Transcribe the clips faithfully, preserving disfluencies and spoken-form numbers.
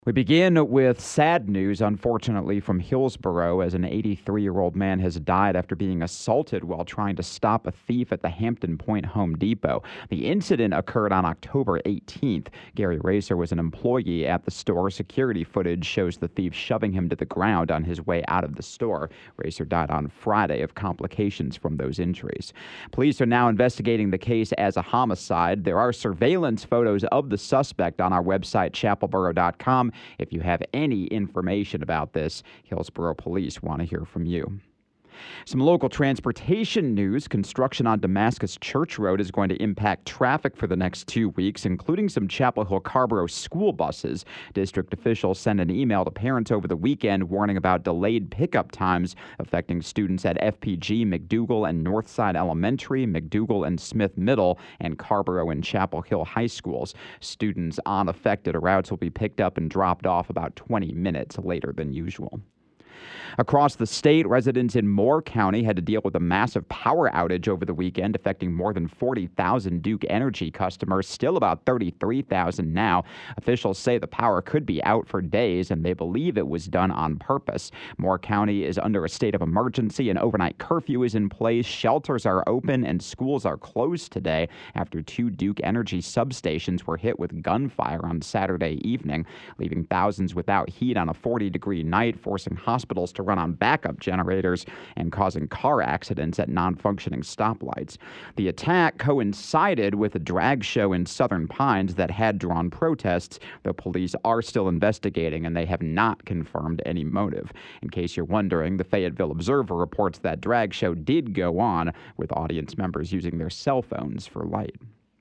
We begin with sad news, unfortunately, from Hillsborough, as an eighty-three-year-old man has died after being assaulted while trying to stop a thief at the Hampton Point Home Depot. The incident occurred on October eighteenth. Gary Racer was an employee at the store. Security footage shows the thief shoving him to the ground on his way out of the store. Racer died on Friday of complications from those injuries. Police are now investigating the case as a homicide. There are surveillance photos of the suspect on our website, chapel borough dot com. If you have any information about this, Hillsborough Police want to hear from you. Some local transportation news. Construction on Damascus Church Road is going to impact traffic for the next two weeks, including some Chapel Hill Carrboro school buses. District officials sent an email to parents over the weekend warning about delayed pickup times affecting students at F P G, McDougal, and Northside Elementary, McDougal and Smith Middle, and Carrboro and Chapel Hill High Schools. Students on affected routes will be picked up and dropped off about twenty minutes later than usual. Across the state, residents in Moore County had to deal with a massive power outage over the weekend, affecting more than forty thousand Duke Energy customers, still about thirty-three thousand now. Officials say the power could be out for days, and they believe it was done on purpose. Moore County is under a state of emergency. An overnight curfew is in place. Shelters are open, and schools are closed today after two Duke Energy substations were hit with gunfire on Saturday evening, leaving thousands without heat on a forty-degree night, forcing hospitals to run on backup generators and causing car accidents at non-functioning stoplights. The attack coincided with a drag show in Southern Pines that had drawn protests. The police are still investigating, and they have not confirmed any motive. In case you're wondering, the Fayetteville Observer reports that drag show did go on, with audience members using their cell phones for light.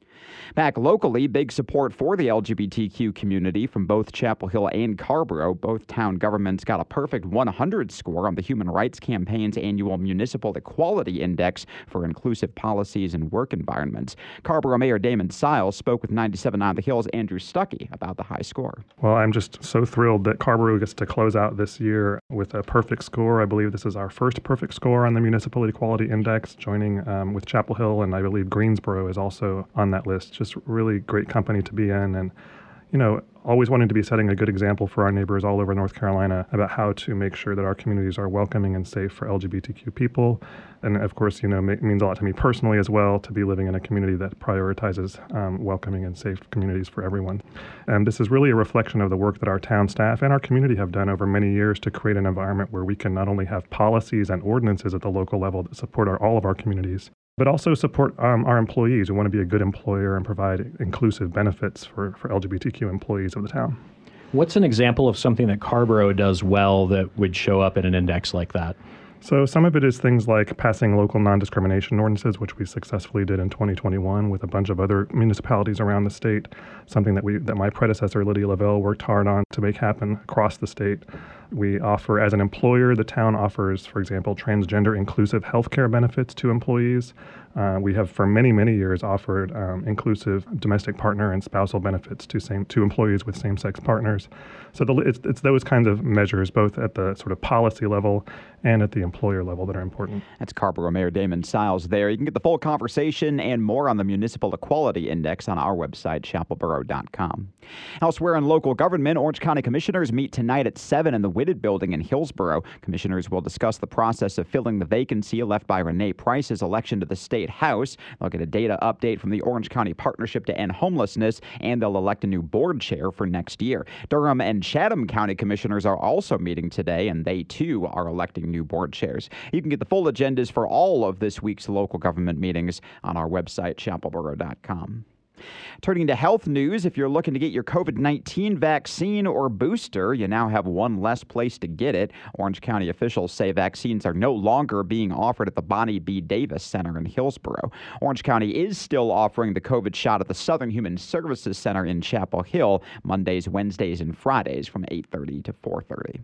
Back locally, big support for the L G B T Q community from both Chapel Hill and Carrboro. Both town governments got a perfect one hundred score on the Human Rights Campaign's annual Municipal Equality Index for inclusive policies and work environments. Carrboro Mayor Damon Siles spoke with ninety-seven on the Hill's Andrew Stuckey about the high score. Well, I'm just so thrilled that Carrboro gets to close out this year with a perfect score. I believe this is our first perfect score on the Municipal Equality Index, joining um, with Chapel Hill, and I believe Greensboro is also on that list. Just really great company to be in, and you know, always wanting to be setting a good example for our neighbors all over North Carolina about how to make sure that our communities are welcoming and safe for L G B T Q people. And of course, you know, it means a lot to me personally as well to be living in a community that prioritizes um, welcoming and safe communities for everyone. And this is really a reflection of the work that our town staff and our community have done over many years to create an environment where we can not only have policies and ordinances at the local level that support our, all of our communities, but also support um, our employees who want to be a good employer and provide inclusive benefits for, for L G B T Q employees of the town. What's an example of something that Carrboro does well that would show up in an index like that? So some of it is things like passing local non-discrimination ordinances, which we successfully did in twenty twenty-one with a bunch of other municipalities around the state, something that we that my predecessor, Lydia Lavelle, worked hard on to make happen across the state. We offer, as an employer, the town offers, for example, transgender inclusive healthcare benefits to employees. Uh, we have for many, many years offered um, inclusive domestic partner and spousal benefits to same to employees with same-sex partners. So the, it's, it's those kinds of measures, both at the sort of policy level and at the employer level, that are important. That's Carrboro Mayor Damon Siles there. You can get the full conversation and more on the Municipal Equality Index on our website, chapel borough dot com. Elsewhere in local government, Orange County commissioners meet tonight at seven in the Whitted Building in Hillsborough. Commissioners will discuss the process of filling the vacancy left by Renee Price's election to the State House. They'll get a data update from the Orange County Partnership to End Homelessness, and they'll elect a new board chair for next year. Durham and Chatham County commissioners are also meeting today, and they too are electing new board chairs. You can get the full agendas for all of this week's local government meetings on our website, chapel borough dot com. Turning to health news, if you're looking to get your COVID nineteen vaccine or booster, you now have one less place to get it. Orange County officials say vaccines are no longer being offered at the Bonnie B. Davis Center in Hillsborough. Orange County is still offering the COVID shot at the Southern Human Services Center in Chapel Hill, Mondays, Wednesdays, and Fridays from eight thirty to four thirty.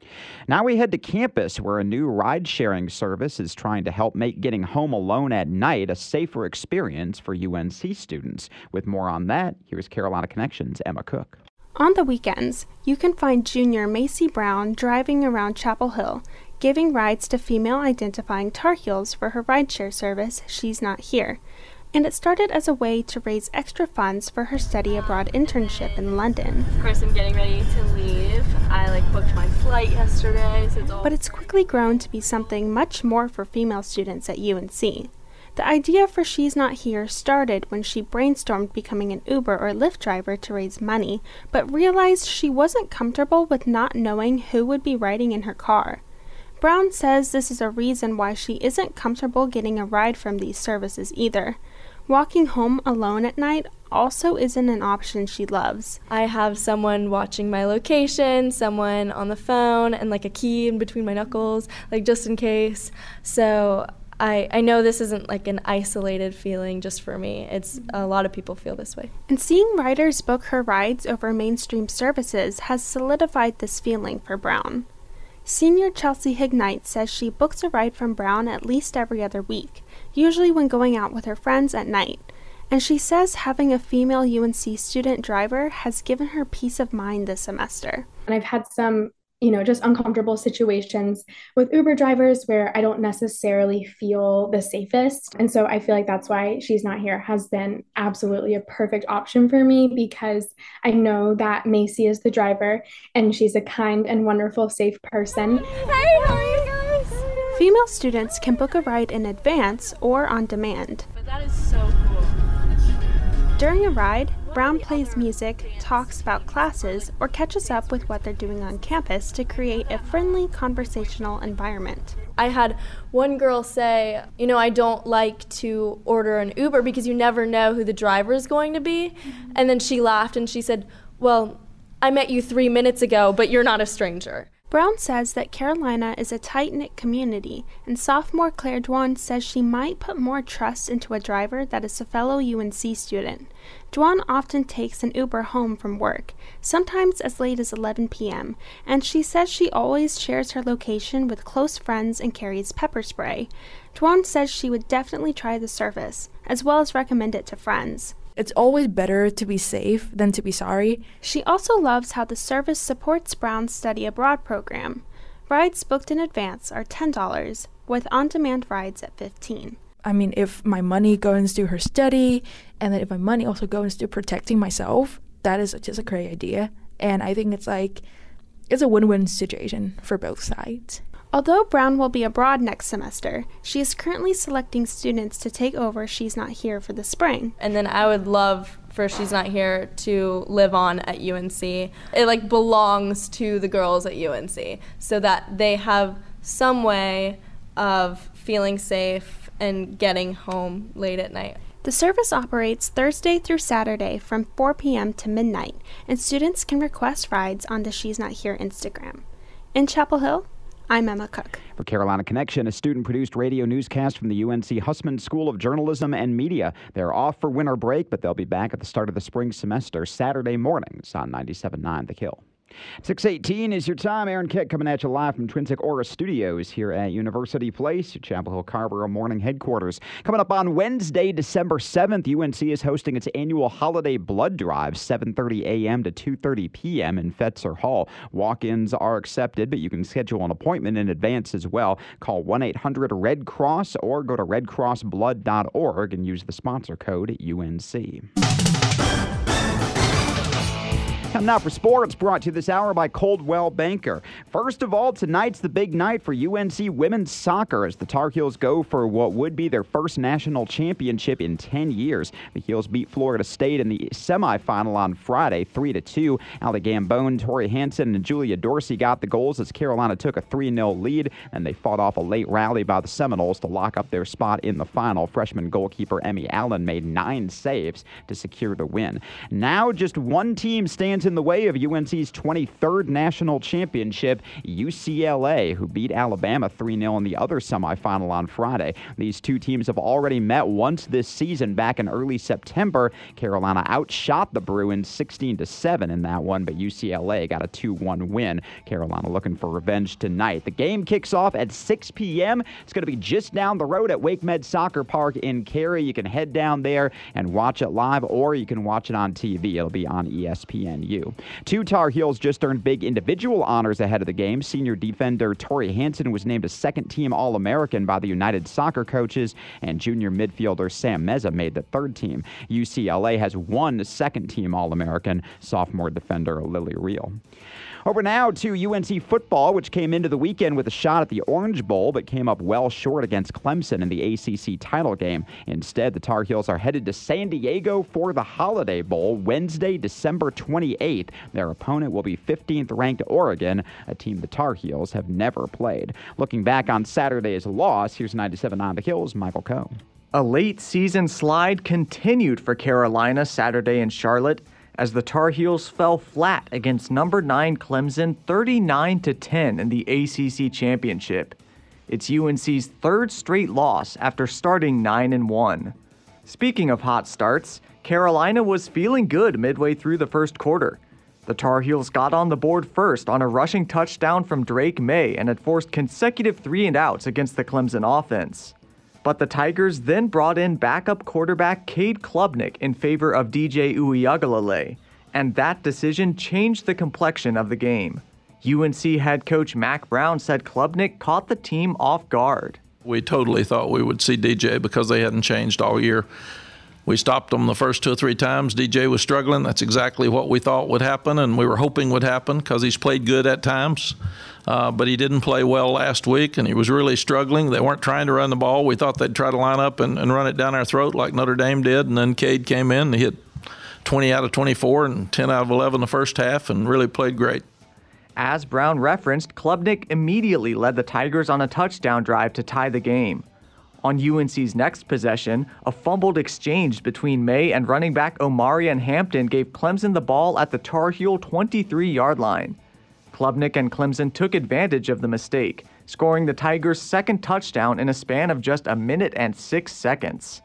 Now we head to campus, where a new ride-sharing service is trying to help make getting home alone at night a safer experience for U N C students. With more on that, here's Carolina Connections' Emma Cook. On the weekends, you can find junior Macy Brown driving around Chapel Hill, giving rides to female-identifying Tar Heels for her rideshare service, She's Not Here. and it started as a way to raise extra funds for her study abroad internship in London. Of course, I'm getting ready to leave. I like booked my flight yesterday, so it's all... But it's quickly grown to be something much more for female students at U N C. The idea for She's Not Here started when she brainstormed becoming an Uber or Lyft driver to raise money, but realized she wasn't comfortable with not knowing who would be riding in her car. Brown says this is a reason why she isn't comfortable getting a ride from these services either. Walking home alone at night also isn't an option she loves. I have someone watching my location, someone on the phone, and like a key in between my knuckles, like just in case. So I, I know this isn't like an isolated feeling just for me. It's a lot of people feel this way. And seeing riders book her rides over mainstream services has solidified this feeling for Brown. Senior Chelsea Hignite says she books a ride from Brown at least every other week, usually when going out with her friends at night. And she says having a female U N C student driver has given her peace of mind this semester. And I've had some you know, just uncomfortable situations with Uber drivers where I don't necessarily feel the safest. And so I feel like that's why She's Not Here has been absolutely a perfect option for me, because I know that Macy is the driver and she's a kind and wonderful, safe person. Hey, how are you guys? Female students can book a ride in advance or on demand. But that is so cool. During a ride, Brown plays music, talks about classes, or catches up with what they're doing on campus to create a friendly conversational environment. I had one girl say, you know, I don't like to order an Uber because you never know who the driver is going to be. Mm-hmm. And then she laughed and she said, well, I met you three minutes ago, but you're not a stranger. Brown says that Carolina is a tight-knit community, and sophomore Claire Dwan says she might put more trust into a driver that is a fellow U N C student. Dwan often takes an Uber home from work, sometimes as late as eleven p.m., and she says she always shares her location with close friends and carries pepper spray. Dwan says she would definitely try the service, as well as recommend it to friends. It's always better to be safe than to be sorry. She also loves how the service supports Brown's study abroad program. Rides booked in advance are ten dollars, with on-demand rides at fifteen dollars. I mean, if my money goes to her study, and then if my money also goes to protecting myself, that is just a great idea. And I think it's like, it's a win-win situation for both sides. Although Brown will be abroad next semester, she is currently selecting students to take over She's Not Here for the spring. And then I would love for She's Not Here to live on at U N C. It like belongs to the girls at U N C so that they have some way of feeling safe and getting home late at night. The service operates Thursday through Saturday from four p.m. to midnight, and students can request rides on the She's Not Here Instagram. In Chapel Hill, I'm Emma Cook. For Carolina Connection, a student-produced radio newscast from the U N C Hussman School of Journalism and Media. They're off for winter break, but they'll be back at the start of the spring semester Saturday mornings on ninety-seven point nine The Kill. six eighteen is your time. Aaron Keck coming at you live from Twin Cities Aura Studios here at University Place, your Chapel Hill Carrboro morning headquarters. Coming up on Wednesday, December seventh, U N C is hosting its annual holiday blood drive, seven thirty a.m. to two thirty p.m. in Fetzer Hall. Walk-ins are accepted, but you can schedule an appointment in advance as well. Call one eight hundred red cross or go to red cross blood dot org and use the sponsor code U N C. Time now for sports, brought to you this hour by Coldwell Banker. First of all, tonight's the big night for U N C women's soccer as the Tar Heels go for what would be their first national championship in ten years. The Heels beat Florida State in the semifinal on Friday, three to two. Allie Gambone, Tori Hansen, and Julia Dorsey got the goals as Carolina took a three nil lead, and they fought off a late rally by the Seminoles to lock up their spot in the final. Freshman goalkeeper Emmy Allen made nine saves to secure the win. Now just one team stands in the way of U N C's twenty-third national championship, U C L A, who beat Alabama three nil in the other semifinal on Friday. These two teams have already met once this season back in early September. Carolina outshot the Bruins sixteen to seven in that one, but U C L A got a two one win. Carolina looking for revenge tonight. The game kicks off at six p.m. It's going to be just down the road at Wake Med Soccer Park in Cary. You can head down there and watch it live, or you can watch it on T V. It'll be on E S P N U. U. Two Tar Heels just earned big individual honors ahead of the game. Senior defender Torrey Hansen was named a second-team All-American by the United Soccer coaches, and junior midfielder Sam Meza made the third team. U C L A has one second-team All-American, sophomore defender Lily Reel. Over now to U N C football, which came into the weekend with a shot at the Orange Bowl, but came up well short against Clemson in the A C C title game. Instead, the Tar Heels are headed to San Diego for the Holiday Bowl Wednesday, December twenty-eighth. Their opponent will be fifteenth-ranked Oregon, a team the Tar Heels have never played. Looking back on Saturday's loss, here's ninety-seven point nine The Hills' Michael Coe. A late season slide continued for Carolina Saturday in Charlotte, as the Tar Heels fell flat against number nine Clemson thirty-nine to ten in the A C C Championship. It's U N C's third straight loss after starting nine and one. Speaking of hot starts, Carolina was feeling good midway through the first quarter. The Tar Heels got on the board first on a rushing touchdown from Drake May and had forced consecutive three and outs against the Clemson offense. But the Tigers then brought in backup quarterback Cade Klubnik in favor of D J Uiagalelei, and that decision changed the complexion of the game. U N C head coach Mack Brown said Klubnik caught the team off guard. We totally thought we would see D J because they hadn't changed all year. We stopped them the first two or three times. D J was struggling. That's exactly what we thought would happen, and we were hoping would happen because he's played good at times. Uh, but he didn't play well last week, and he was really struggling. They weren't trying to run the ball. We thought they'd try to line up and, and run it down our throat like Notre Dame did, and then Cade came in and he hit twenty out of twenty-four and ten out of eleven the first half and really played great. As Brown referenced, Klubnik immediately led the Tigers on a touchdown drive to tie the game. On U N C's next possession, a fumbled exchange between May and running back Omarion Hampton gave Clemson the ball at the Tar Heel twenty-three-yard line. Klubnik and Clemson took advantage of the mistake, scoring the Tigers' second touchdown in a span of just a minute and six seconds.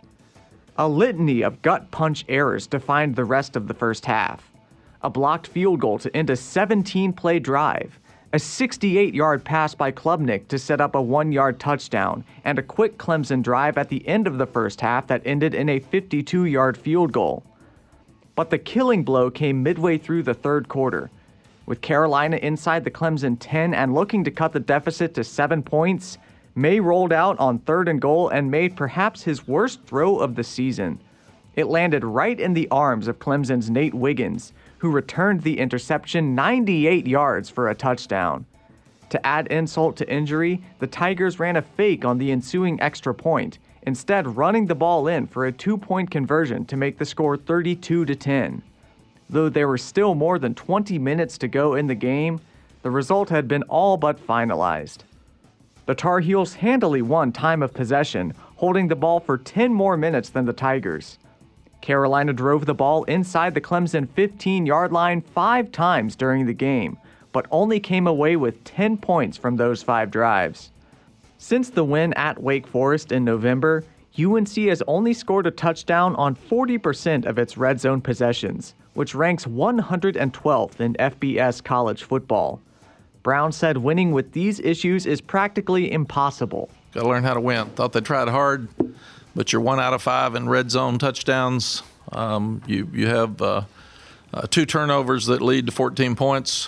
A litany of gut punch errors defined the rest of the first half. A blocked field goal to end a seventeen-play drive, a sixty-eight-yard pass by Klubnik to set up a one-yard touchdown, and a quick Clemson drive at the end of the first half that ended in a fifty-two-yard field goal. But the killing blow came midway through the third quarter. With Carolina inside the Clemson ten and looking to cut the deficit to seven points, May rolled out on third and goal and made perhaps his worst throw of the season. It landed right in the arms of Clemson's Nate Wiggins, who returned the interception ninety-eight yards for a touchdown. To add insult to injury, the Tigers ran a fake on the ensuing extra point, instead running the ball in for a two-point conversion to make the score thirty-two to ten. Though there were still more than twenty minutes to go in the game, the result had been all but finalized. The Tar Heels handily won time of possession, holding the ball for ten more minutes than the Tigers. Carolina drove the ball inside the Clemson fifteen-yard line five times during the game, but only came away with ten points from those five drives. Since the win at Wake Forest in November, U N C has only scored a touchdown on forty percent of its red zone possessions, which ranks one hundred twelfth in F B S college football. Brown said winning with these issues is practically impossible. Got to learn how to win. Thought they tried hard, but you're one out of five in red zone touchdowns. Um, you you have uh, uh, two turnovers that lead to fourteen points.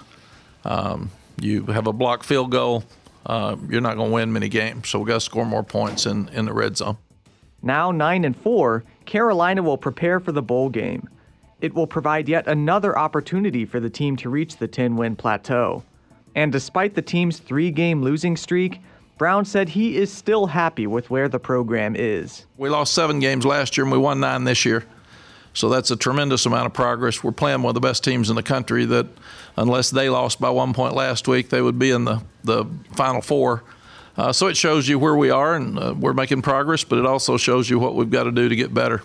Um, you have a blocked field goal. Uh, you're not going to win many games, so we've got to score more points in, in the red zone. Now nine and four, Carolina will prepare for the bowl game. It will provide yet another opportunity for the team to reach the ten-win plateau. And despite the team's three-game losing streak, Brown said he is still happy with where the program is. We lost seven games last year and we won nine this year. So that's a tremendous amount of progress. We're playing one of the best teams in the country that, unless they lost by one point last week, they would be in the, the Final Four. Uh, so it shows you where we are, and uh, we're making progress, but it also shows you what we've got to do to get better.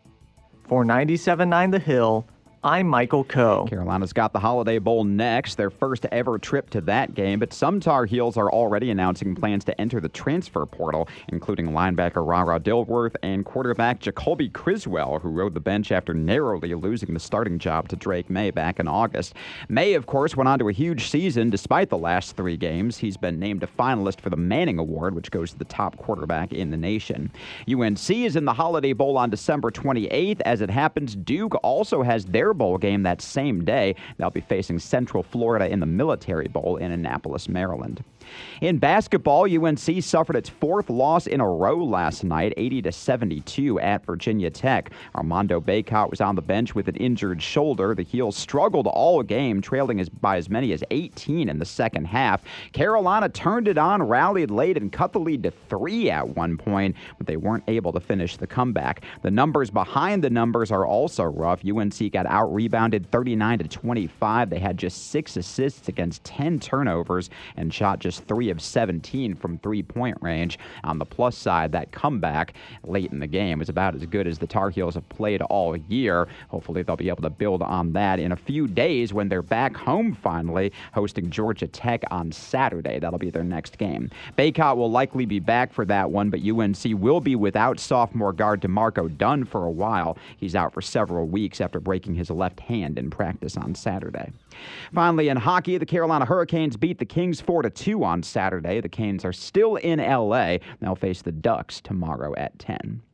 For ninety-seven point nine The Hill, I'm Michael Coe. Carolina's got the Holiday Bowl next, their first ever trip to that game, but some Tar Heels are already announcing plans to enter the transfer portal, including linebacker Rara Dilworth and quarterback Jacoby Criswell, who rode the bench after narrowly losing the starting job to Drake May back in August. May, of course, went on to a huge season despite the last three games. He's been named a finalist for the Manning Award, which goes to the top quarterback in the nation. U N C is in the Holiday Bowl on December twenty-eighth. As it happens, Duke also has their their bowl game that same day. They'll be facing Central Florida in the Military Bowl in Annapolis, Maryland. In basketball, U N C suffered its fourth loss in a row last night, eighty to seventy-two at Virginia Tech. Armando Bacot was on the bench with an injured shoulder. The Heels struggled all game, trailing as, by as many as eighteen in the second half. Carolina turned it on, rallied late, and cut the lead to three at one point, but they weren't able to finish the comeback. The numbers behind the numbers are also rough. U N C got out-rebounded thirty-nine to twenty-five. They had just six assists against ten turnovers and shot just three of seventeen from three-point range. On the plus side, that comeback late in the game was about as good as the Tar Heels have played all year. Hopefully they'll be able to build on that in a few days when they're back home finally, hosting Georgia Tech on Saturday. That'll be their next game. Bacot will likely be back for that one, but U N C will be without sophomore guard DeMarco Dunn for a while. He's out for several weeks after breaking his left hand in practice on Saturday. Finally, in hockey, the Carolina Hurricanes beat the Kings four to two on Saturday. The Canes are still in L A. They'll face the Ducks tomorrow at ten.